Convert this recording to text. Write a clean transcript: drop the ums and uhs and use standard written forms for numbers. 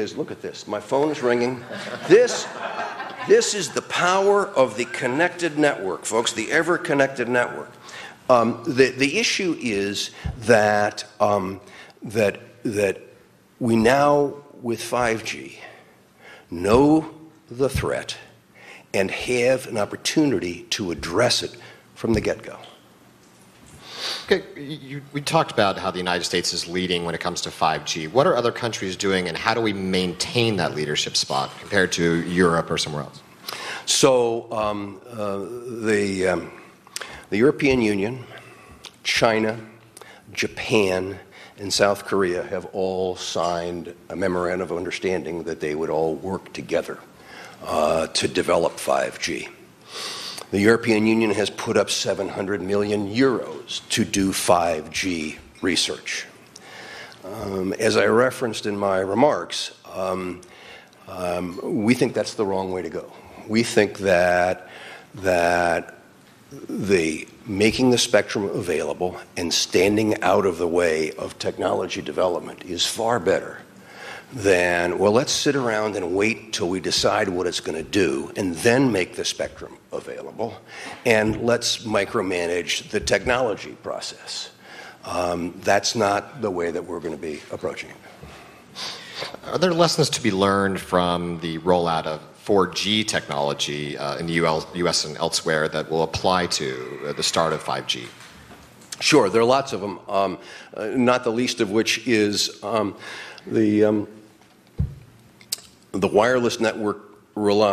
is, look at this. My phone is ringing. This is the power of the connected network, folks, the ever-connected network. The issue is that that we now, with 5G, know the threat and have an opportunity to address it from the get-go. Okay, we talked about how the United States is leading when it comes to 5G. What are other countries doing, and how do we maintain that leadership spot compared to Europe or somewhere else? So the European Union, China, Japan, and South Korea have all signed a memorandum of understanding that they would all work together to develop 5G. The European Union has put up 700 million euros to do 5G research. As I referenced in my remarks, we think that's the wrong way to go. We think that making the spectrum available and standing out of the way of technology development is far better than, well, let's sit around and wait till we decide what it's going to do and then make the spectrum available, and let's micromanage the technology process. That's not the way that we're going to be approaching it. Are there lessons to be learned from the rollout of 4G technology in the U.S. and elsewhere that will apply to the start of 5G? Sure, there are lots of them, not the least of which is the wireless network relies